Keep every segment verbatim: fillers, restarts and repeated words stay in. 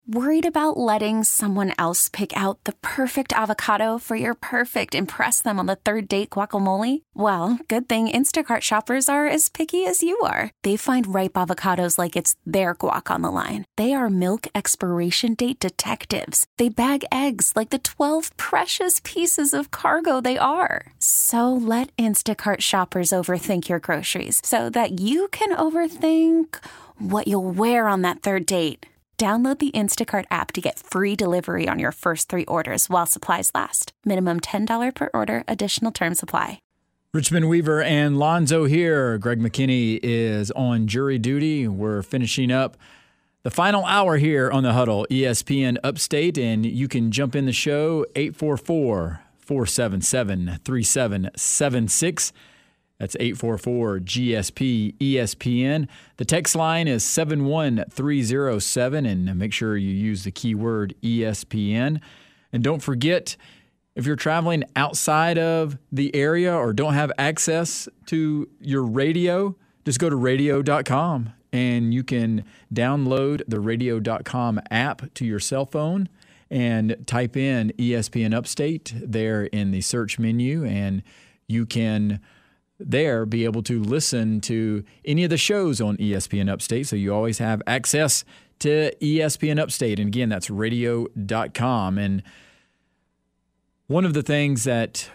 Worried about letting someone else pick out the perfect avocado for your perfect impress them on the third date guacamole? Well, good thing Instacart shoppers are as picky as you are. They find ripe avocados like it's their guac on the line. They are milk expiration date detectives. They bag eggs like the twelve precious pieces of cargo they are. So let Instacart shoppers overthink your groceries so that you can overthink what you'll wear on that third date. Download the Instacart app to get free delivery on your first three orders while supplies last. Minimum ten dollars per order. Additional terms apply. Richmond Weaver and Lonzo here. Greg McKinney is on jury duty. We're finishing up the final hour here on The Huddle, E S P N Upstate, and you can jump in the show eight four four, four seven seven, three seven seven six. That's eight four four G S P E S P N. The text line is seven one three zero seven, and make sure you use the keyword E S P N. And don't forget, if you're traveling outside of the area or don't have access to your radio, just go to radio dot com and you can download the radio dot com app to your cell phone and type in E S P N Upstate there in the search menu, and you can there be able to listen to any of the shows on E S P N Upstate, so you always have access to E S P N Upstate. And again, that's radio dot com. And one of the things that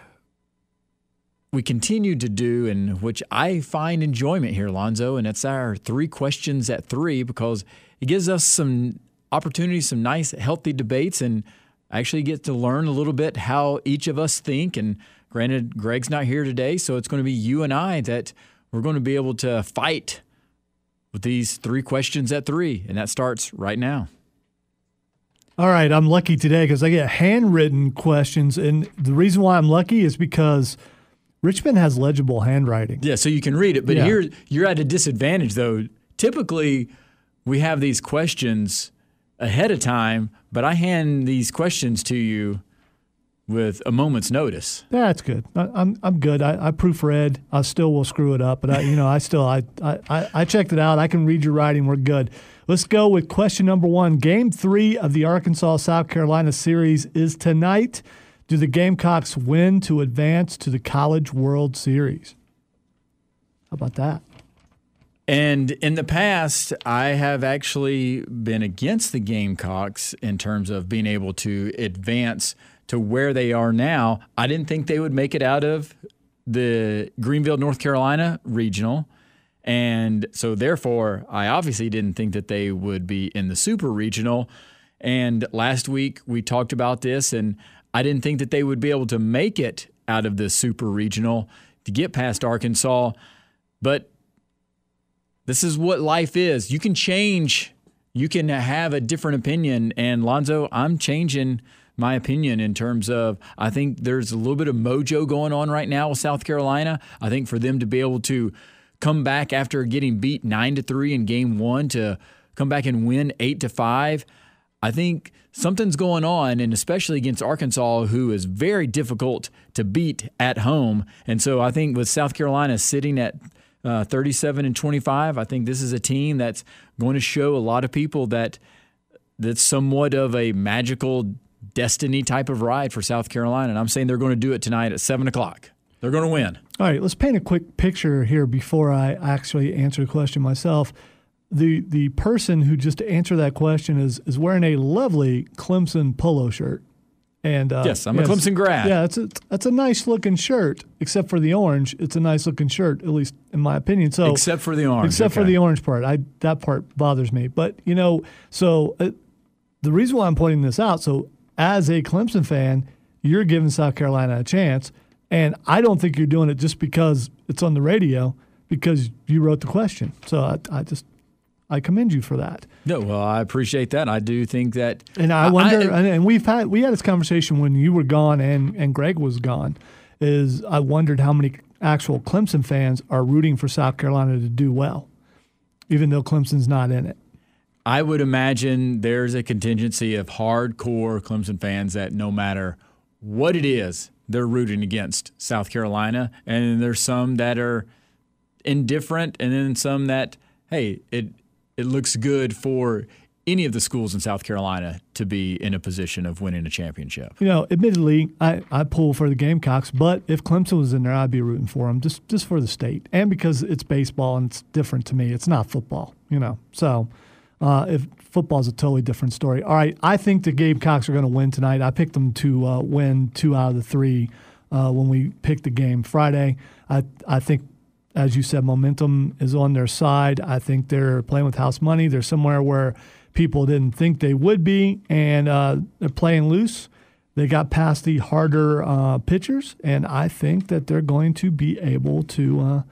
we continue to do, and which I find enjoyment here, Lonzo, and it's our three questions at three, because it gives us some opportunities, some nice, healthy debates, and actually get to learn a little bit how each of us think. And granted, Greg's not here today, so it's going to be you and I that we're going to be able to fight with these three questions at three, and that starts right now. All right, I'm lucky today because I get handwritten questions, and the reason why I'm lucky is because Richmond has legible handwriting. Yeah, so you can read it, but Yeah. here you're at a disadvantage, though. Typically, we have these questions ahead of time, but I hand these questions to you with a moment's notice. That's good. I, I'm I'm good. I, I proofread. I still will screw it up, but I you know I still I, I I checked it out. I can read your writing. We're good. Let's go with question number one. Game three of the Arkansas South Carolina series is tonight. Do the Gamecocks win to advance to the College World Series? How about that? And in the past, I have actually been against the Gamecocks in terms of being able to advance to where they are now. I didn't think they would make it out of the Greenville, North Carolina regional. And so therefore, I obviously didn't think that they would be in the super regional. And last week we talked about this, and I didn't think that they would be able to make it out of the super regional to get past Arkansas. But this is what life is. You can change. You can have a different opinion. And Lonzo, I'm changing my opinion in terms of I think there's a little bit of mojo going on right now with South Carolina. I think for them to be able to come back after getting beat nine to three in game one to come back and win eight to five, I think something's going on, and especially against Arkansas, who is very difficult to beat at home. And so I think with South Carolina sitting at uh, thirty-seven and twenty-five, I think this is a team that's going to show a lot of people that that's somewhat of a magical destiny type of ride for South Carolina. And I'm saying they're going to do it tonight at seven o'clock. They're going to win. All right, let's paint a quick picture here before I actually answer the question myself. The the person who just answered that question is is wearing a lovely Clemson polo shirt. And uh, yes, I'm yeah, a Clemson grad. Yeah, it's a, that's a nice looking shirt, except for the orange. It's a nice looking shirt, at least in my opinion. So except for the orange. Except okay. for the orange part. I that part bothers me. But, you know, so uh, the reason why I'm pointing this out, so as a Clemson fan, you're giving South Carolina a chance. And I don't think you're doing it just because it's on the radio, because you wrote the question. So I, I just I commend you for that. No, well, I appreciate that. I do think that, and I wonder. I, and we've had we had this conversation when you were gone and and Greg was gone. Is I wondered how many actual Clemson fans are rooting for South Carolina to do well, even though Clemson's not in it. I would imagine there's a contingency of hardcore Clemson fans that no matter what it is, they're rooting against South Carolina. And there's some that are indifferent, and then some that, hey, it it looks good for any of the schools in South Carolina to be in a position of winning a championship. You know, admittedly, I, I pull for the Gamecocks, but if Clemson was in there, I'd be rooting for them just, just for the state. And because it's baseball and it's different to me. It's not football, you know. So uh, if football's a totally different story. All right, I think the Gamecocks are going to win tonight. I picked them to uh, win two out of the three uh, when we picked the game Friday. I I think, as you said, momentum is on their side. I think they're playing with house money. They're somewhere where people didn't think they would be, and uh, they're playing loose. They got past the harder uh, pitchers, and I think that they're going to be able to uh,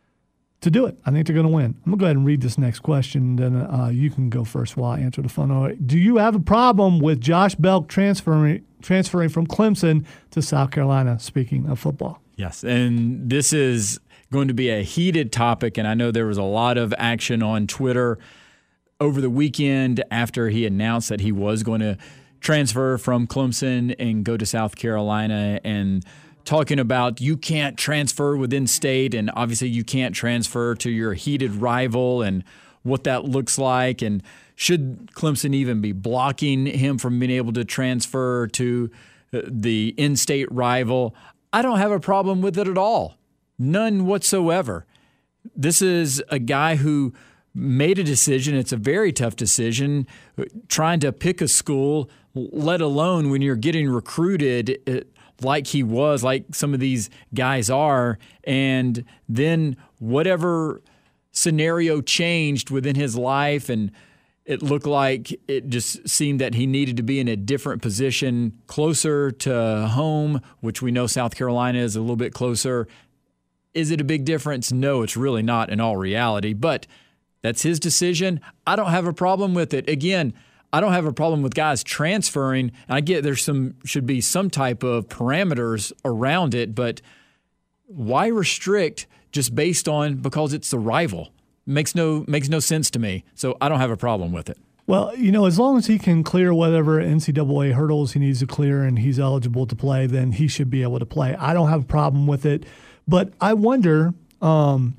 to do it. I think they're going to win. I'm going to go ahead and read this next question, then uh, you can go first while I answer the phone. All right. Do you have a problem with Josh Belk transferring transferring from Clemson to South Carolina, speaking of football? Yes, and this is going to be a heated topic, and I know there was a lot of action on Twitter over the weekend after he announced that he was going to transfer from Clemson and go to South Carolina, and talking about you can't transfer within state, and obviously you can't transfer to your heated rival and what that looks like, and should Clemson even be blocking him from being able to transfer to the in-state rival. I don't have a problem with it at all. None whatsoever. This is a guy who made a decision. It's a very tough decision, trying to pick a school, let alone when you're getting recruited like he was, like some of these guys are, and then whatever scenario changed within his life, and it looked like it just seemed that he needed to be in a different position closer to home, which we know South Carolina is a little bit closer. Is it a big difference? No, it's really not in all reality, but that's his decision. I don't have a problem with it. Again, I don't have a problem with guys transferring. I get there's some should be some type of parameters around it, but why restrict just based on because it's the rival? Makes no makes no sense to me. So I don't have a problem with it. Well, you know, as long as he can clear whatever N C double A hurdles he needs to clear and he's eligible to play, then he should be able to play. I don't have a problem with it. But I wonder um,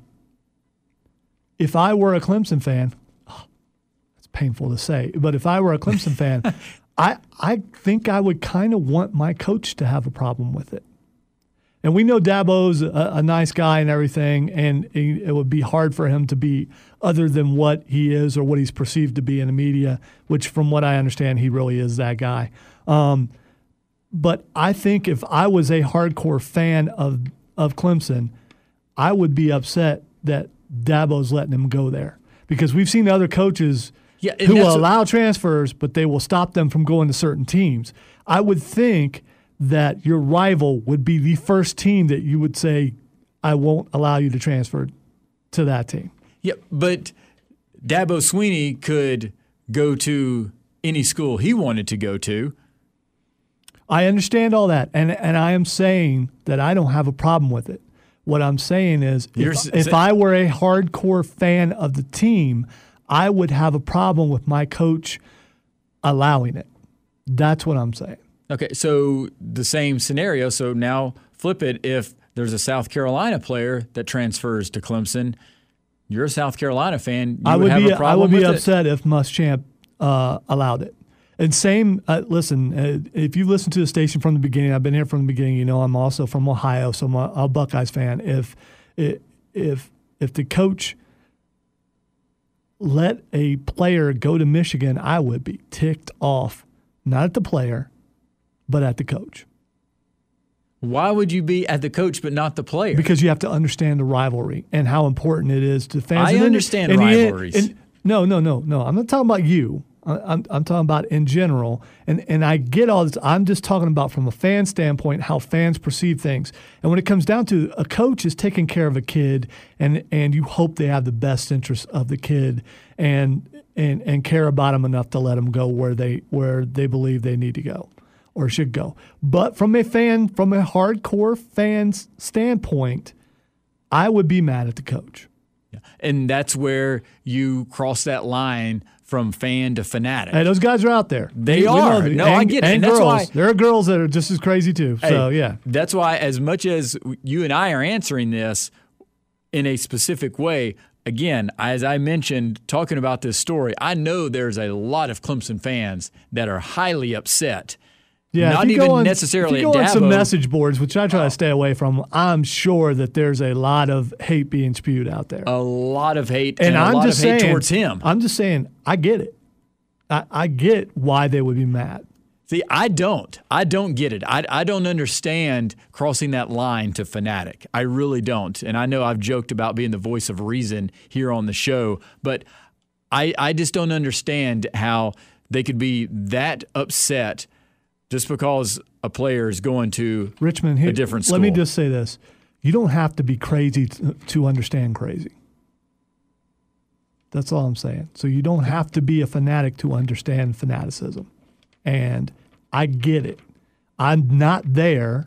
if I were a Clemson fan, oh, it's painful to say, but if I were a Clemson fan, I, I think I would kind of want my coach to have a problem with it. And we know Dabo's a, a nice guy and everything, and it, it would be hard for him to be other than what he is or what he's perceived to be in the media, which from what I understand, he really is that guy. Um, but I think if I was a hardcore fan of of Clemson, I would be upset that Dabo's letting him go there, because we've seen other coaches yeah, who will allow transfers, but they will stop them from going to certain teams. I would think that your rival would be the first team that you would say, I won't allow you to transfer to that team. Yeah, but Dabo Swinney could go to any school he wanted to go to. I understand all that, and and I am saying that I don't have a problem with it. What I'm saying is if, if I were a hardcore fan of the team, I would have a problem with my coach allowing it. That's what I'm saying. Okay, so the same scenario. So now flip it. If there's a South Carolina player that transfers to Clemson, you're a South Carolina fan. You I would, would have be, a problem I would be with upset it. if Muschamp uh, allowed it. And same, uh, listen, uh, if you listen to the station from the beginning, I've been here from the beginning, you know I'm also from Ohio, so I'm a, a Buckeyes fan. If, if, if the coach let a player go to Michigan, I would be ticked off, not at the player, but at the coach. Why would you be at the coach but not the player? Because you have to understand the rivalry and how important it is to fans. I and understand then, rivalries. And, and, no, no, no, no. I'm not talking about you. I'm, I'm talking about in general, and, and I get all this. I'm just talking about from a fan standpoint, how fans perceive things. And when it comes down to a coach is taking care of a kid, and, and you hope they have the best interest of the kid and and and care about them enough to let them go where they where they believe they need to go or should go. But from a fan, from a hardcore fan's standpoint, I would be mad at the coach. Yeah. And that's where you cross that line from fan to fanatic. Hey, those guys are out there. They we, are. We no, and, I get it. And, and girls. That's why there are girls that are just as crazy too. Hey, so, yeah. That's why as much as you and I are answering this in a specific way, again, as I mentioned, talking about this story, I know there's a lot of Clemson fans that are highly upset. Yeah, not even on, necessarily if you go at on Dabo. some message boards, which I try to stay away from, I'm sure that there's a lot of hate being spewed out there. A lot of hate and, and, I'm a lot just of hate saying, towards him. I'm just saying, I get it. I, I get why they would be mad. See, I don't. I don't get it. I, I don't understand crossing that line to fanatic. I really don't. And I know I've joked about being the voice of reason here on the show, but I, I just don't understand how they could be that upset just because a player is going to Richmond, here, a different school. Let me just say this. You don't have to be crazy to, to understand crazy. That's all I'm saying. So you don't have to be a fanatic to understand fanaticism. And I get it. I'm not there,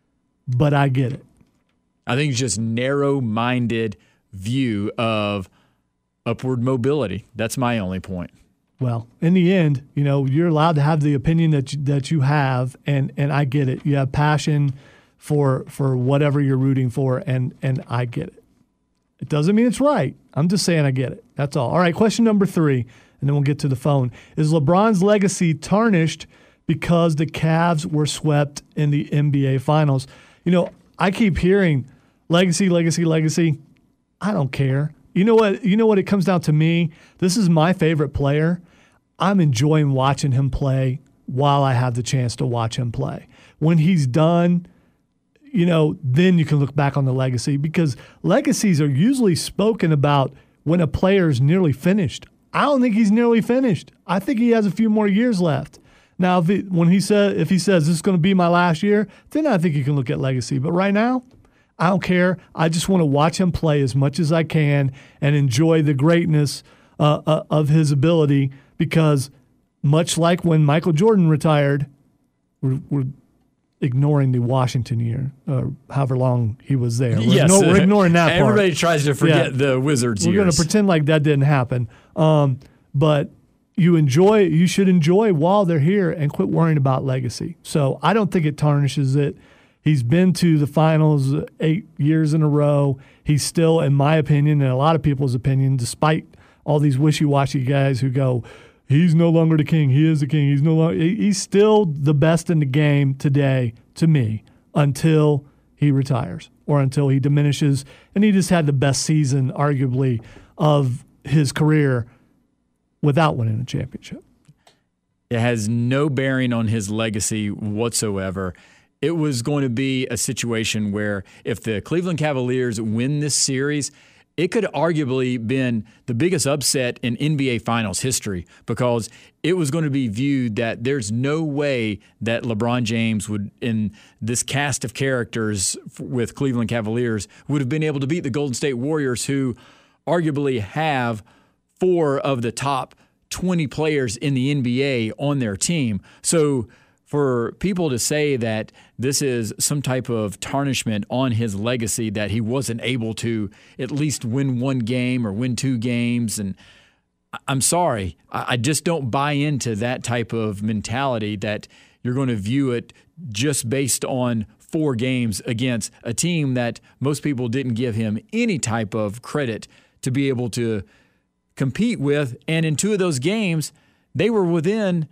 but I get it. I think it's just narrow-minded view of upward mobility. That's my only point. Well, in the end, you know, you're allowed to have the opinion that you, that you have, and, and I get it. You have passion for for whatever you're rooting for, and and I get it. It doesn't mean it's right. I'm just saying I get it. That's all. All right, question number three, and then we'll get to the phone. Is LeBron's legacy tarnished because the Cavs were swept in the N B A Finals? You know, I keep hearing legacy, legacy, legacy. I don't care. You know what? You know what it comes down to me? This is my favorite player. I'm enjoying watching him play while I have the chance to watch him play. When he's done, you know, then you can look back on the legacy, because legacies are usually spoken about when a player is nearly finished. I don't think he's nearly finished. I think he has a few more years left. Now, if it, when he said, if he says this is going to be my last year, then I think you can look at legacy. But right now, I don't care. I just want to watch him play as much as I can and enjoy the greatness uh, uh, of his ability, because much like when Michael Jordan retired, we're, we're ignoring the Washington year, uh, however long he was there. We're, yes, ignore, we're ignoring that part. Everybody tries to forget Yeah. the Wizards We're years. going to pretend like that didn't happen. Um, but you enjoy, you should enjoy while they're here and quit worrying about legacy. So I don't think it tarnishes it. He's been to the finals eight years in a row. He's still, in my opinion, and a lot of people's opinion, despite all these wishy-washy guys who go, he's no longer the king, he is the king, he's no longer, he's still the best in the game today, to me, until he retires or until he diminishes. And he just had the best season, arguably, of his career without winning a championship. It has no bearing on his legacy whatsoever. It was going to be a situation where if the Cleveland Cavaliers win this series, it could arguably been the biggest upset in N B A Finals history, because it was going to be viewed that there's no way that LeBron James would, in this cast of characters with Cleveland Cavaliers, would have been able to beat the Golden State Warriors, who arguably have four of the top twenty players in the N B A on their team. So for people to say that this is some type of tarnishment on his legacy, that he wasn't able to at least win one game or win two games, and I'm sorry, I just don't buy into that type of mentality that you're going to view it just based on four games against a team that most people didn't give him any type of credit to be able to compete with. And in two of those games, they were within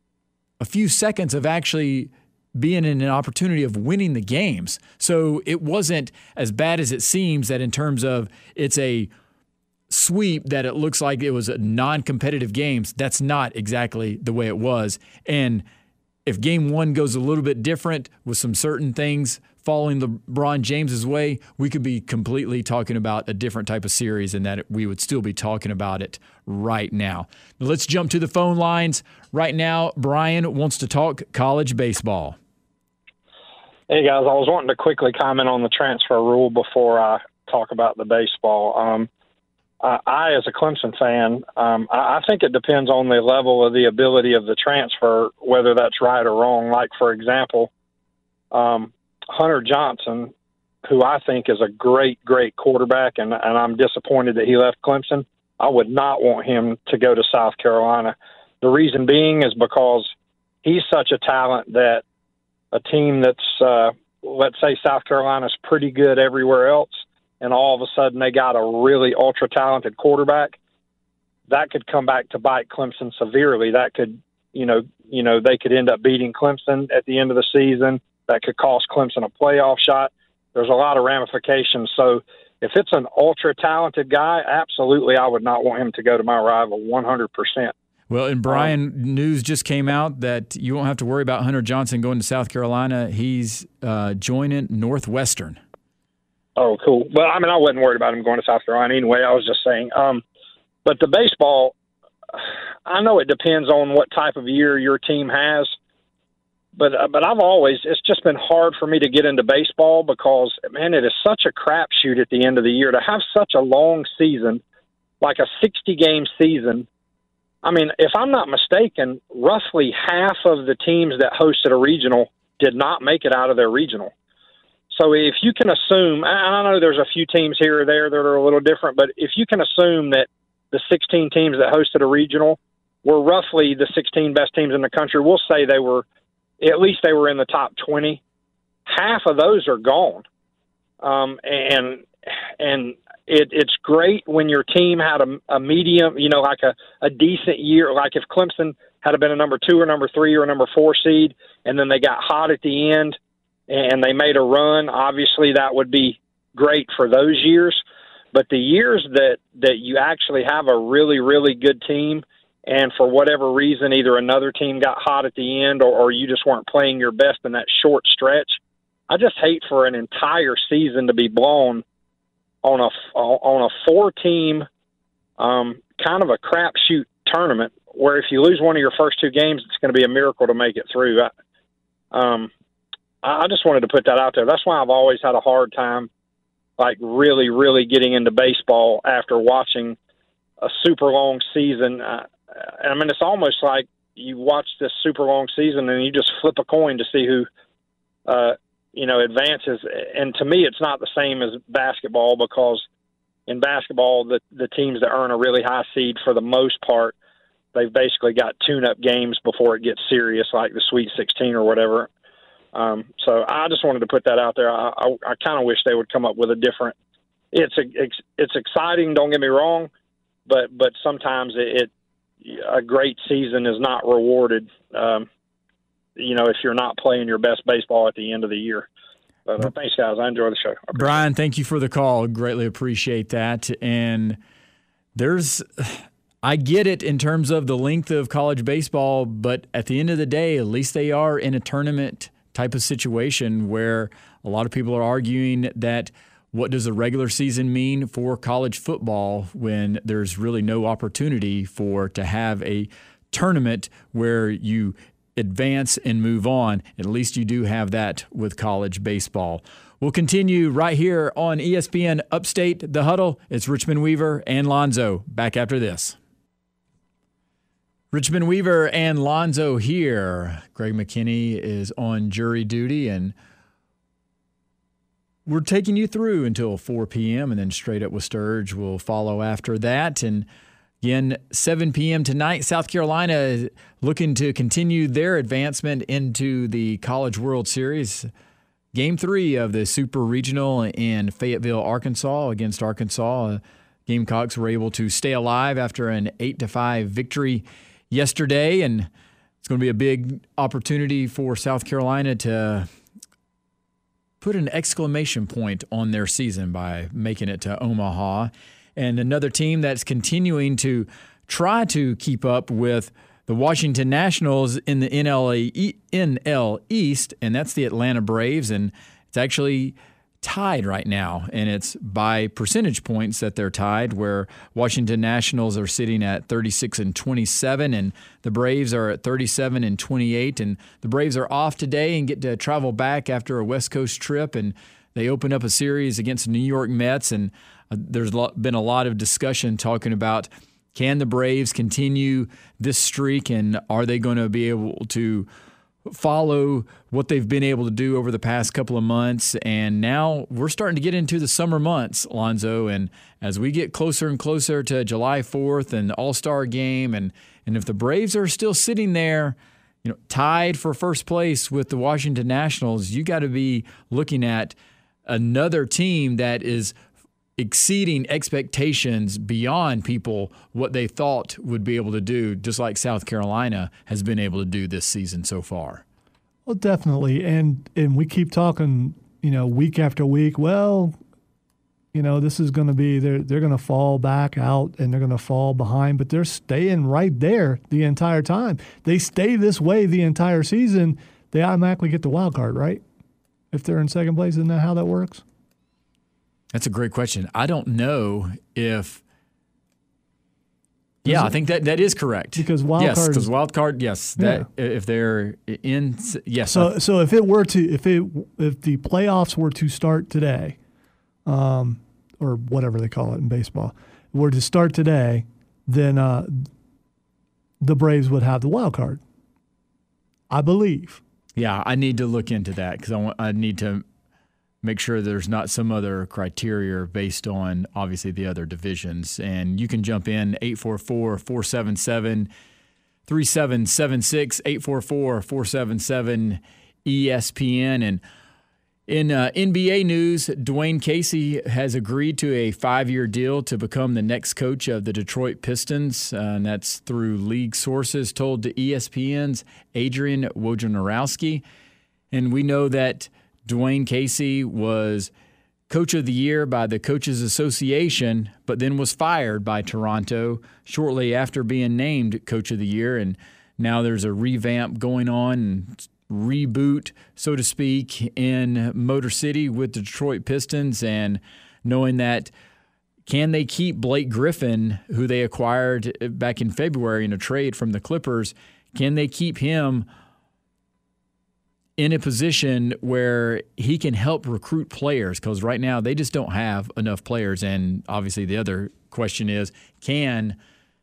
a few seconds of actually being in an opportunity of winning the games. So it wasn't as bad as it seems, that in terms of it's a sweep, that it looks like it was a non-competitive games. That's not exactly the way it was. And if game one goes a little bit different with some certain things falling LeBron James's way, we could be completely talking about a different type of series, and that we would still be talking about it right now. Now let's jump to the phone lines. Right now, Brian wants to talk college baseball. Hey, guys, I was wanting to quickly comment on the transfer rule before I talk about the baseball. Um, I, I, as a Clemson fan, um, I, I think it depends on the level of the ability of the transfer, whether that's right or wrong. Like, for example, um, Hunter Johnson, who I think is a great, great quarterback, and, and I'm disappointed that he left Clemson. I would not want him to go to South Carolina. The reason being is because he's such a talent that a team that's, uh, let's say South Carolina's pretty good everywhere else, and all of a sudden they got a really ultra-talented quarterback, that could come back to bite Clemson severely. That could, you know, you know, they could end up beating Clemson at the end of the season. That could cost Clemson a playoff shot. There's a lot of ramifications. So if it's an ultra-talented guy, absolutely I would not want him to go to my rival one hundred percent. Well, and Brian, um, news just came out that you won't have to worry about Hunter Johnson going to South Carolina. He's uh, joining Northwestern. Oh, cool. Well, I mean, I wasn't worried about him going to South Carolina anyway. I was just saying. Um, but the baseball, I know it depends on what type of year your team has. But uh, but I've always, it's just been hard for me to get into baseball because, man, it is such a crapshoot at the end of the year. To have such a long season, like a sixty-game season, I mean, if I'm not mistaken, roughly half of the teams that hosted a regional did not make it out of their regional. So if you can assume, and I know there's a few teams here or there that are a little different, but if you can assume that the sixteen teams that hosted a regional were roughly the sixteen best teams in the country, we'll say they were, at least they were in the top twenty. Half of those are gone. Um, and and it, it's great when your team had a, a medium, you know, like a, a decent year. Like if Clemson had been a number two or number three or a number four seed, and then they got hot at the end and they made a run, obviously that would be great for those years. But the years that, that you actually have a really, really good team, and for whatever reason, either another team got hot at the end or, or you just weren't playing your best in that short stretch, I just hate for an entire season to be blown on a, on a four-team um, kind of a crapshoot tournament where if you lose one of your first two games, it's going to be a miracle to make it through. I, um, I just wanted to put that out there. That's why I've always had a hard time, like really, really getting into baseball after watching a super long season. Uh, I mean, it's almost like you watch this super long season and you just flip a coin to see who, uh, you know, advances. And to me, it's not the same as basketball because in basketball, the, the teams that earn a really high seed, for the most part, they've basically got tune-up games before it gets serious, like the Sweet sixteen or whatever. Um, so I just wanted to put that out there. I, I, I kind of wish they would come up with a different. It's a, it's, it's exciting. Don't get me wrong, but but sometimes it, it a great season is not rewarded. Um, you know, if you're not playing your best baseball at the end of the year. But uh, thanks, guys. I enjoy the show. Brian, thank you for the call. Greatly appreciate that. And there's. I get it in terms of the length of college baseball, but at the end of the day, at least they are in a tournament type of situation where a lot of people are arguing that what does a regular season mean for college football when there's really no opportunity for to have a tournament where you advance and move on. At least you do have that with college baseball. We'll continue right here on E S P N Upstate, The Huddle. It's Richmond Weaver and Lonzo back after this. Richmond Weaver and Lonzo here. Greg McKinney is on jury duty, and we're taking you through until four p.m., and then Straight Up with Sturge will follow after that. And again, seven p.m. tonight, South Carolina is looking to continue their advancement into the College World Series. Game three of the Super Regional in Fayetteville, Arkansas against Arkansas. Gamecocks were able to stay alive after an eight to five victory yesterday, and it's going to be a big opportunity for South Carolina to put an exclamation point on their season by making it to Omaha. And another team that's continuing to try to keep up with the Washington Nationals in the N L East, and that's the Atlanta Braves, and it's actually tied right now, and it's by percentage points that they're tied, where Washington Nationals are sitting at thirty-six and twenty-seven, and the Braves are at thirty-seven and twenty-eight, and the Braves are off today and get to travel back after a West Coast trip, and they open up a series against the New York Mets, and there's been a lot of discussion talking about, can the Braves continue this streak, and are they going to be able to follow what they've been able to do over the past couple of months? And now we're starting to get into the summer months, Lonzo, and as we get closer and closer to July fourth and the All-Star game, and and if the Braves are still sitting there, you know, tied for first place with the Washington Nationals, you got to be looking at another team that is exceeding expectations beyond people what they thought would be able to do, just like South Carolina has been able to do this season so far. Well, definitely. And and we keep talking, you know, week after week, well, you know, this is going to be, they're, they're going to fall back out and they're going to fall behind, but they're staying right there the entire time. They stay this way the entire season, they automatically get the wild card, right? If they're in second place, isn't that how that works? That's a great question. I don't know if – yeah, I think that, that is correct. Because wild yes, card because wild card, yes. That yeah. If they're in – yes. So so if it were to – if it if the playoffs were to start today, um, or whatever they call it in baseball, were to start today, then uh, the Braves would have the wild card, I believe. Yeah, I need to look into that because I, want, I need to make sure there's not some other criteria based on, obviously, the other divisions. And you can jump in eight four four, four seven seven, three seven seven six, eight four four, four seven seven, E S P N. And in uh, N B A news, Dwayne Casey has agreed to a five-year deal to become the next coach of the Detroit Pistons, uh, and that's through league sources told to E S P N's Adrian Wojnarowski. And we know that Dwayne Casey was Coach of the Year by the Coaches Association, but then was fired by Toronto shortly after being named Coach of the Year. And now there's a revamp going on and reboot, so to speak, in Motor City with the Detroit Pistons, and knowing that can they keep Blake Griffin, who they acquired back in February in a trade from the Clippers, can they keep him in a position where he can help recruit players? Because right now they just don't have enough players. And obviously the other question is, can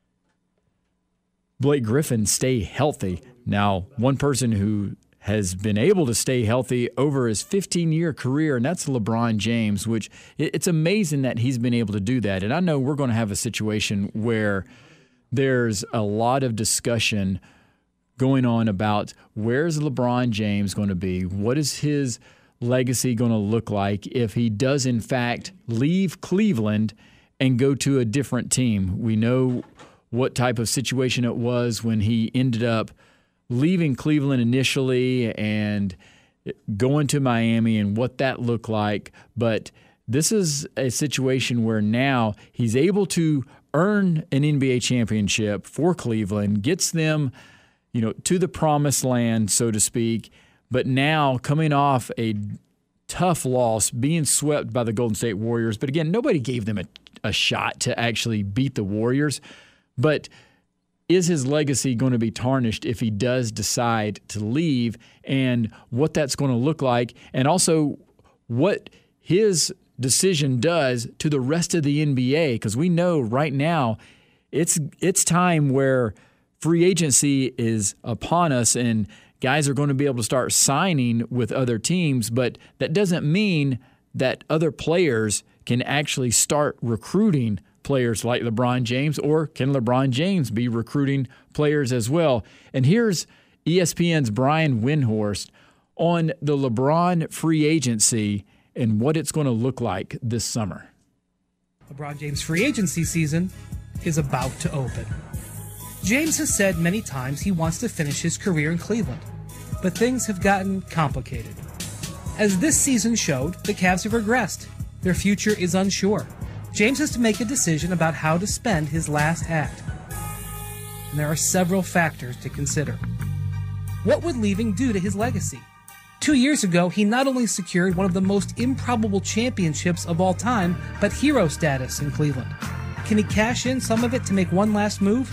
Blake Griffin stay healthy? Now, one person who has been able to stay healthy over his fifteen-year career, and that's LeBron James, which it's amazing that he's been able to do that. And I know we're going to have a situation where there's a lot of discussion going on about where's LeBron James going to be? What is his legacy going to look like if he does, in fact, leave Cleveland and go to a different team? We know what type of situation it was when he ended up leaving Cleveland initially and going to Miami and what that looked like. But this is a situation where now he's able to earn an N B A championship for Cleveland, gets them, you know, to the promised land, so to speak. But now coming off a tough loss, being swept by the Golden State Warriors. But again, nobody gave them a, a shot to actually beat the Warriors. But is his legacy going to be tarnished if he does decide to leave, and what that's going to look like, and also what his decision does to the rest of the N B A? Because we know right now it's it's time where free agency is upon us and guys are going to be able to start signing with other teams, but that doesn't mean that other players can actually start recruiting players like LeBron James, or can LeBron James be recruiting players as well? And here's E S P N's Brian Windhorst on the LeBron free agency and what it's going to look like this summer. LeBron James' free agency season is about to open. James has said many times he wants to finish his career in Cleveland, but things have gotten complicated. As this season showed, the Cavs have regressed. Their future is unsure. James has to make a decision about how to spend his last act. And there are several factors to consider. What would leaving do to his legacy? Two years ago, he not only secured one of the most improbable championships of all time, but hero status in Cleveland. Can he cash in some of it to make one last move?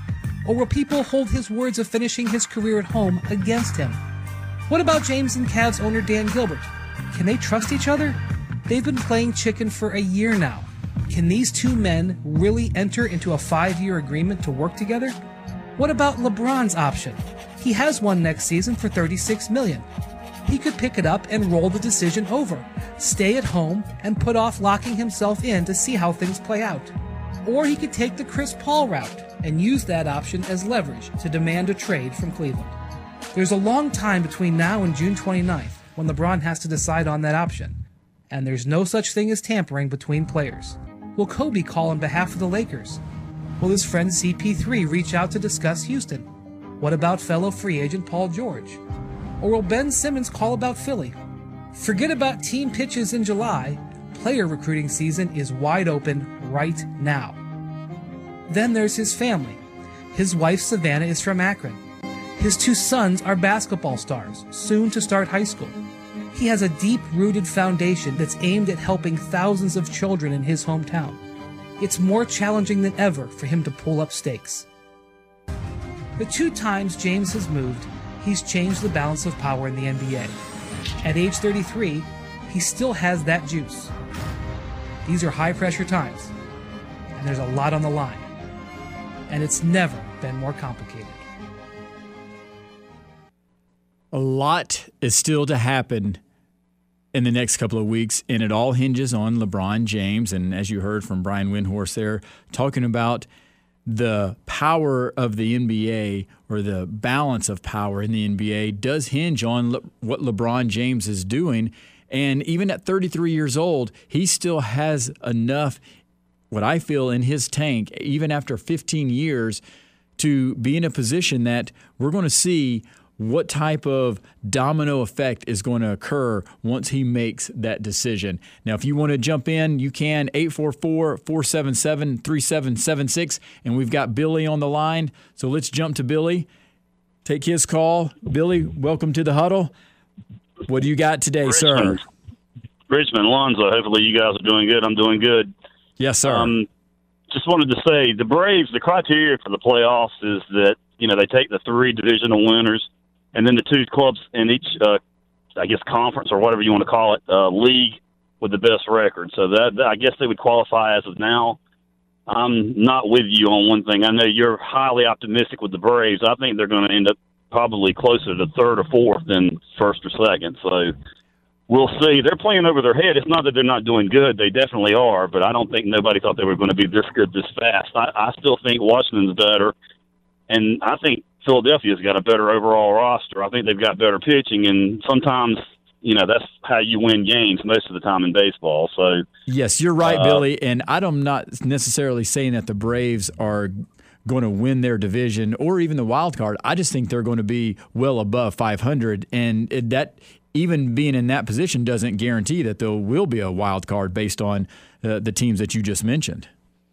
Or will people hold his words of finishing his career at home against him? What about James and Cavs owner Dan Gilbert? Can they trust each other? They've been playing chicken for a year now. Can these two men really enter into a five-year agreement to work together? What about LeBron's option? He has one next season for thirty-six million dollars. He could pick it up and roll the decision over, stay at home, and put off locking himself in to see how things play out. Or he could take the Chris Paul route and use that option as leverage to demand a trade from Cleveland. There's a long time between now and June twenty-ninth when LeBron has to decide on that option. and there's no such thing as tampering between players. Will Kobe call on behalf of the Lakers? Will his friend C P three reach out to discuss Houston? What about fellow free agent Paul George? Or will Ben Simmons call about Philly? Forget about team pitches in July. Player recruiting season is wide open right now. Then there's his family. His wife Savannah is from Akron. His two sons are basketball stars, soon to start high school. He has a deep-rooted foundation that's aimed at helping thousands of children in his hometown. It's more challenging than ever for him to pull up stakes. The two times James has moved, he's changed the balance of power in the N B A. At age thirty-three, he still has that juice. These are high-pressure times, and there's a lot on the line. And it's never been more complicated. A lot is still to happen in the next couple of weeks, and it all hinges on LeBron James. And as you heard from Brian Windhorst there, talking about the power of the N B A, or the balance of power in the N B A, does hinge on Le- what LeBron James is doing. And even at thirty-three years old, he still has enough, what I feel, in his tank, even after fifteen years, to be in a position that we're going to see what type of domino effect is going to occur once he makes that decision. Now, if you want to jump in, you can, eight four four, four seven seven, three seven seven six, and we've got Billy on the line. So let's jump to Billy, take his call. Billy, welcome to the huddle. What do you got today, Richmond, sir? Richmond, Alonzo, hopefully you guys are doing good. I'm doing good. Yes, sir. Um, just wanted to say, the Braves, the criteria for the playoffs is that, you know, they take the three divisional winners, and then the two clubs in each, uh, I guess, conference or whatever you want to call it, uh, league with the best record. So that, that I guess they would qualify as of now. I'm not with you on one thing. I know you're highly optimistic with the Braves. I think they're going to end up probably closer to third or fourth than first or second. So we'll see. They're playing over their head. It's not that they're not doing good. They definitely are, but I don't think nobody thought they were going to be this good this fast. I, I still think Washington's better, and I think Philadelphia's got a better overall roster. I think they've got better pitching, and sometimes, you know, that's how you win games most of the time in baseball. So yes, you're right, uh, Billy, and I'm not necessarily saying that the Braves are going to win their division or even the wild card. I just think they're going to be well above five hundred, and that even being in that position doesn't guarantee that there will be a wild card based on uh, the teams that you just mentioned.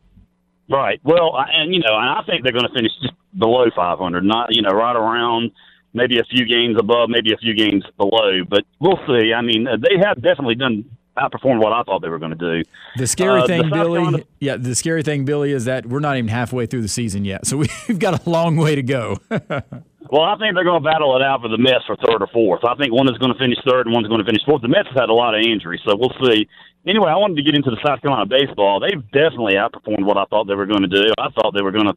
Right. Well, and, you know, and I think they're going to finish just below five hundred, not, you know, right around maybe a few games above, maybe a few games below. But we'll see. I mean, they have definitely done outperformed what I thought they were going to do. The scary uh, thing, the Billy, Carolina, yeah, the scary thing, Billy, is that we're not even halfway through the season yet. So we've got a long way to go. Well, I think they're going to battle it out for the Mets for third or fourth. I think one is going to finish third and one's going to finish fourth. The Mets have had a lot of injuries, so we'll see. Anyway, I wanted to get into the South Carolina baseball. They've definitely outperformed what I thought they were going to do. I thought they were going to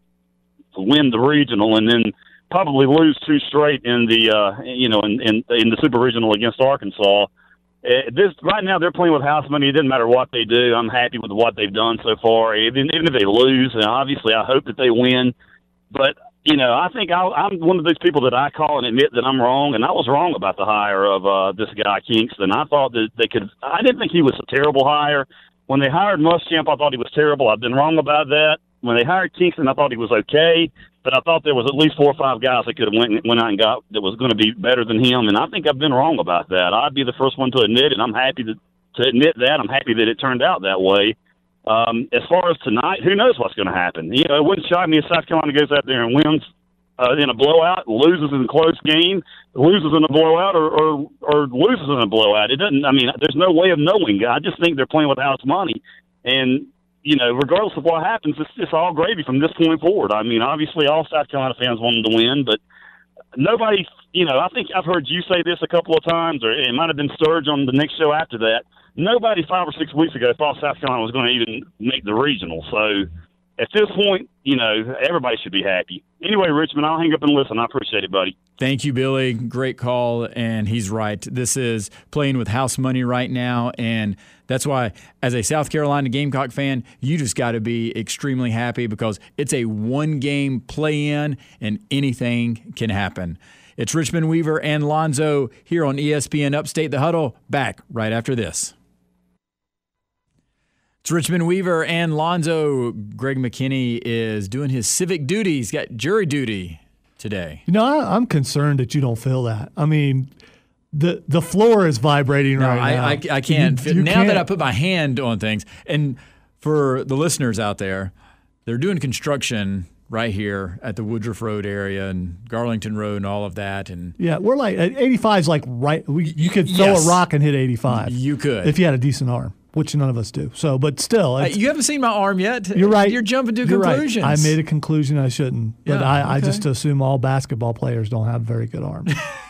win the regional and then probably lose two straight in the uh, you know in, in in the Super Regional against Arkansas. Uh, this right now they're playing with house money. It doesn't matter what they do. I'm happy with what they've done so far. Even even if they lose, and obviously I hope that they win. But you know, I think I'll, I'm one of those people that I call and admit that I'm wrong, and I was wrong about the hire of uh, this guy Kingston. I thought that they could. I didn't think he was a terrible hire. When they hired Muschamp, I thought he was terrible. I've been wrong about that. When they hired Kingston, I thought he was okay, but I thought there was at least four or five guys that could have went went out and got that was going to be better than him, and I think I've been wrong about that. I'd be the first one to admit it. I'm happy to to admit that. I'm happy that it turned out that way. Um, as far as tonight, who knows what's going to happen? You know, it wouldn't shock me if South Carolina goes out there and wins uh, in a blowout, loses in a close game, loses in a blowout, or, or or loses in a blowout. It doesn't. I mean, there's no way of knowing. I just think they're playing with house money, and you know, regardless of what happens, it's just all gravy from this point forward. I mean, obviously, all South Carolina fans want them to win, but nobody. You know, I think I've heard you say this a couple of times, or it might have been Sturge on the next show after that. Nobody five or six weeks ago thought South Carolina was going to even make the regional. So at this point, you know, everybody should be happy. Anyway, Richmond, I'll hang up and listen. I appreciate it, buddy. Thank you, Billy. Great call, and he's right. This is playing with house money right now, and that's why, as a South Carolina Gamecock fan, you just got to be extremely happy because it's a one-game play-in, and anything can happen. It's Richmond Weaver and Lonzo here on E S P N Upstate. The Huddle, back right after this. It's Richmond Weaver and Lonzo. Greg McKinney is doing his civic duty. He's got jury duty today. You know, I, I'm concerned that you don't feel that. I mean, the the floor is vibrating no, right I, now. I, I can't. You, you now can't. that I put my hand on things, and for the listeners out there, they're doing construction right here at the Woodruff Road area and Garlington Road and all of that. And Yeah, we're like, eighty-five is like right, we, you could throw Yes. a rock and hit eighty-five. You could. If you had a decent arm, which none of us do. So, but still. Uh, it's- you haven't seen my arm yet. You're right. You're jumping to You're conclusions. Right. I made a conclusion I shouldn't. But Yeah, I, I okay. just assume all basketball players don't have very good arms.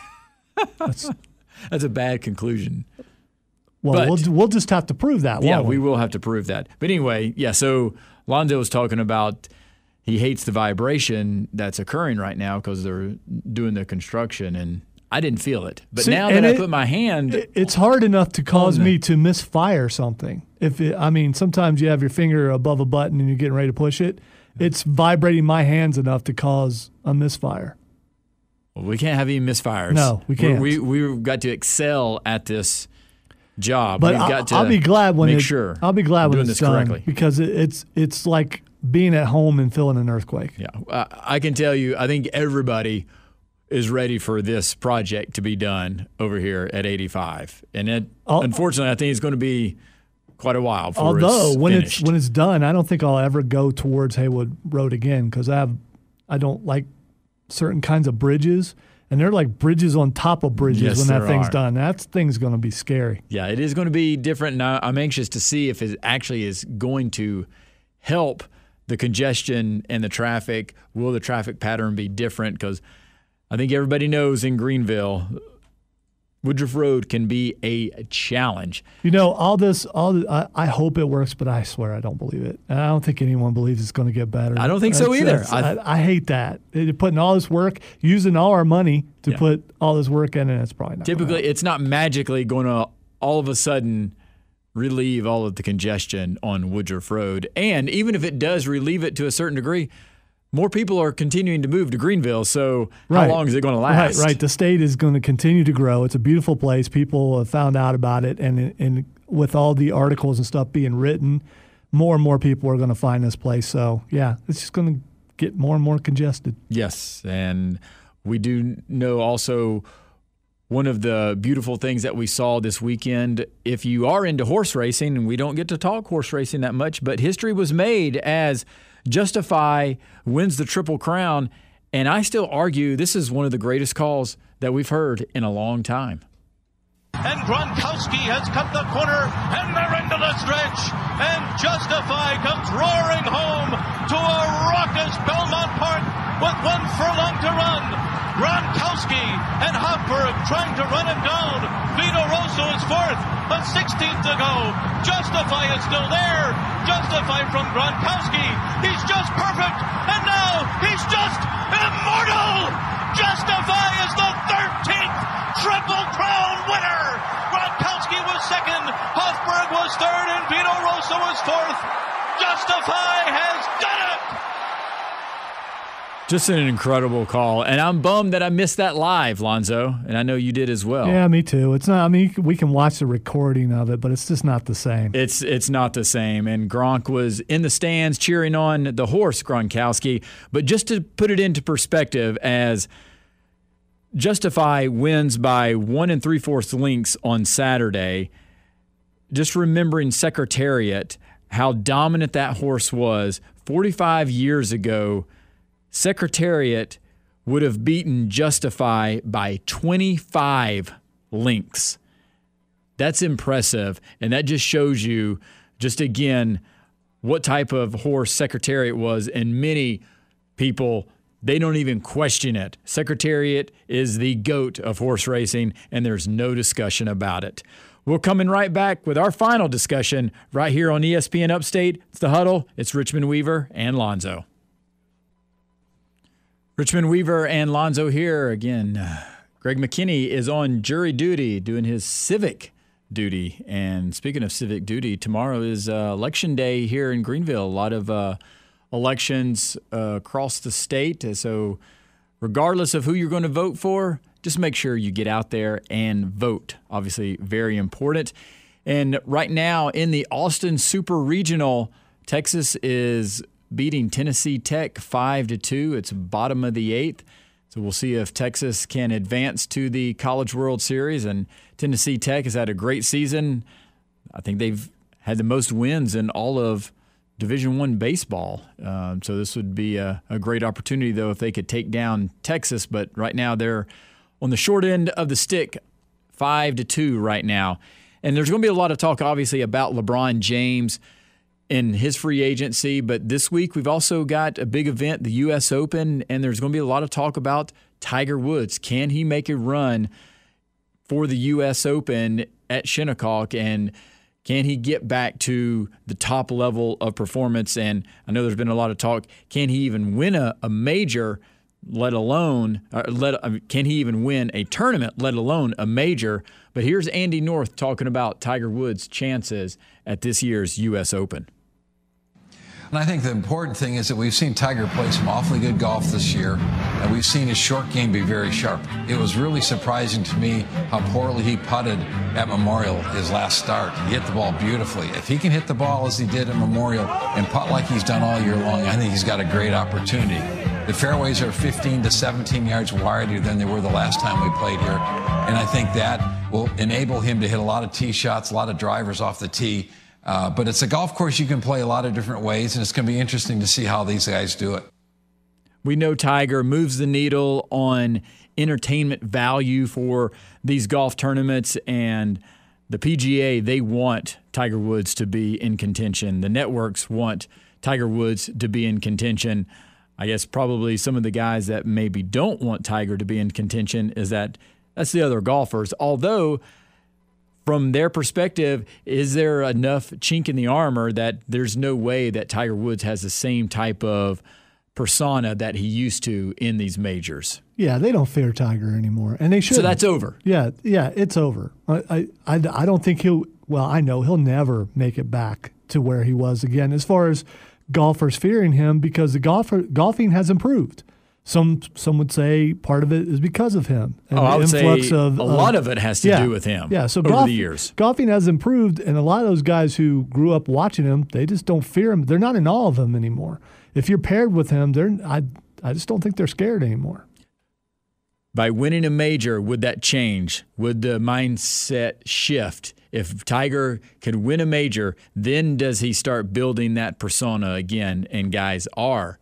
That's, That's a bad conclusion. well, But- we'll we'll just have to prove that, won't Yeah, we? we will have to prove that. But anyway, yeah, so Lonzo was talking about he hates the vibration that's occurring right now because they're doing the construction, and I didn't feel it. But See, now that and I it- put my hand, It- It's hard enough to cause On the- me to misfire something. If it, I mean, sometimes you have your finger above a button and you're getting ready to push it. It's vibrating my hands enough to cause a misfire. well, we can't have any misfires. No, we can't. We, we, we've got to excel at this job. But We've I'll, got to I'll be glad when make it, sure I'll be glad we're when doing it's this done correctly. because it, it's it's like being at home and feeling an earthquake. Yeah, uh, I can tell you, I think everybody is ready for this project to be done over here at eighty-five, and it, Al- unfortunately, I think it's going to be quite a while before Although it's when finished. it's when it's done, I don't think I'll ever go towards Haywood Road again because I have I don't like certain kinds of bridges, and they're like bridges on top of bridges Yes, when that there thing's are. done. That thing's going to be scary. Yeah, it is going to be different, and I- I'm anxious to see if it actually is going to help the congestion and the traffic. Will the traffic pattern be different? Because I think everybody knows in Greenville, Woodruff Road can be a challenge. You know, all this, all the, I, I hope it works, but I swear I don't believe it. And I don't think anyone believes it's going to get better. I don't think so That's- either. that's- I- I, I hate that. They're putting all this work, using all our money to Yeah. put all this work in, and it's probably not. gonna Typically, happen. it's not magically going to all of a sudden relieve all of the congestion on Woodruff Road. And even if it does relieve it to a certain degree, more people are continuing to move to Greenville. So Right. how long is it going to last? Right, right. The state is going to continue to grow. It's a beautiful place. People have found out about it, and and with all the articles and stuff being written, more and more people are going to find this place. So yeah, it's just going to get more and more congested. Yes, and we do know also one of the beautiful things that we saw this weekend, if you are into horse racing, and we don't get to talk horse racing that much, but history was made as Justify wins the Triple Crown, and I still argue this is one of the greatest calls that we've heard in a long time. And Gronkowski has cut the corner, and they're into the stretch. And Justify comes roaring home to a raucous Belmont Park with one furlong to run. Gronkowski and Hofberg trying to run him down. Vito Rosso is fourth, a sixteenth to go. Justify is still there. Justify from Gronkowski. He's just perfect, and now he's just immortal. Justify is the thirteenth Triple Crown winner. Gronkowski was second, Hofberg was third, and Vito Rosso was fourth. Justify has done it. Just an incredible call, and I'm bummed that I missed that live, Lonzo, and I know you did as well. Yeah, me too. It's not. I mean, we can watch the recording of it, but it's just not the same. It's it's not the same. And Gronk was in the stands cheering on the horse, Gronkowski. But just to put it into perspective, as Justify wins by one and three-fourths lengths on Saturday, just remembering Secretariat, how dominant that horse was forty-five years ago, Secretariat would have beaten Justify by twenty-five lengths. That's impressive, and that just shows you, just again, what type of horse Secretariat was, and many people, they don't even question it. Secretariat is the GOAT of horse racing, and there's no discussion about it. We're coming right back with our final discussion right here on E S P N Upstate. It's The Huddle. It's Richmond Weaver and Lonzo. Richmond Weaver and Lonzo here again. Greg McKinney is on jury duty doing his civic duty. And speaking of civic duty, tomorrow is uh, election day here in Greenville. A lot of uh, elections uh, across the state. So regardless of who you're going to vote for, just make sure you get out there and vote. Obviously, very important. And right now in the Austin Super Regional, Texas is beating Tennessee Tech five to two. It's bottom of the eighth. So we'll see if Texas can advance to the College World Series. And Tennessee Tech has had a great season. I think they've had the most wins in all of Division I baseball. Um, so this would be a, a great opportunity, though, if they could take down Texas. But right now they're on the short end of the stick, five to two right now. And there's going to be a lot of talk, obviously, about LeBron James in his free agency. But this week we've also got a big event, the U S Open, and there's going to be a lot of talk about Tiger Woods. Can he make a run for the U S Open at Shinnecock, and can he get back to the top level of performance? And I know there's been a lot of talk, can he even win a, a major, let alone, uh, let, uh, can he even win a tournament, let alone a major? But here's Andy North talking about Tiger Woods' chances at this year's U S Open. And I think the important thing is that we've seen Tiger play some awfully good golf this year, and we've seen his short game be very sharp. It was really surprising to me how poorly he putted at Memorial his last start. He hit the ball beautifully. If he can hit the ball as he did at Memorial and putt like he's done all year long, I think he's got a great opportunity. The fairways are fifteen to seventeen yards wider than they were the last time we played here, and I think that will enable him to hit a lot of tee shots, a lot of drivers off the tee. Uh, but it's a golf course you can play a lot of different ways, and it's going to be interesting to see how these guys do it. We know Tiger moves the needle on entertainment value for these golf tournaments, and the P G A, they want Tiger Woods to be in contention. The networks want Tiger Woods to be in contention. I guess probably some of the guys that maybe don't want Tiger to be in contention is that that's the other golfers, although from their perspective, is there enough chink in the armor that there's no way that Tiger Woods has the same type of persona that he used to in these majors? Yeah, they don't fear Tiger anymore, and they should. So that's over. Yeah, yeah, it's over. I, I, I, I don't think he'll, well, I know he'll never make it back to where he was again as far as golfers fearing him, because the golfer, golfing has improved. Some some would say part of it is because of him. And oh, I would influx say of, a of, lot of it has to yeah, do with him yeah, so over golf, the years. Golfing has improved, and a lot of those guys who grew up watching him, they just don't fear him. They're not in awe of him anymore. If you're paired with him, they're I I just don't think they're scared anymore. By winning a major, would that change? Would the mindset shift? If Tiger could win a major, then does he start building that persona again, and guys are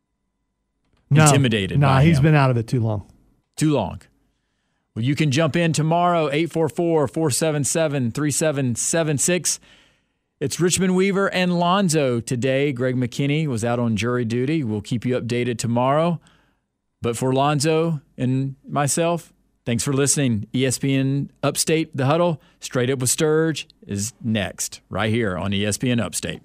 No, intimidated nah, by he's him. been out of it too long. Too long. Well, you can jump in tomorrow, eight four four, four seven seven, three seven seven six. It's Richmond Weaver and Lonzo today. Greg McKinney was out on jury duty. We'll keep you updated tomorrow. But for Lonzo and myself, thanks for listening. E S P N Upstate, The Huddle, Straight Up with Sturge is next, right here on E S P N Upstate.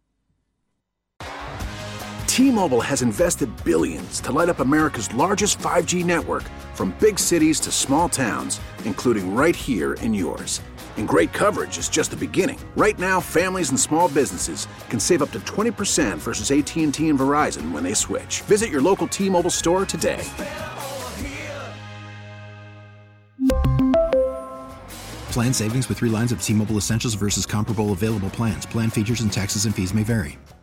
T-Mobile has invested billions to light up America's largest five G network, from big cities to small towns, including right here in yours. And great coverage is just the beginning. Right now, families and small businesses can save up to twenty percent versus A T and T and Verizon when they switch. Visit your local T-Mobile store today. Plan savings with three lines of T-Mobile Essentials versus comparable available plans. Plan features and taxes and fees may vary.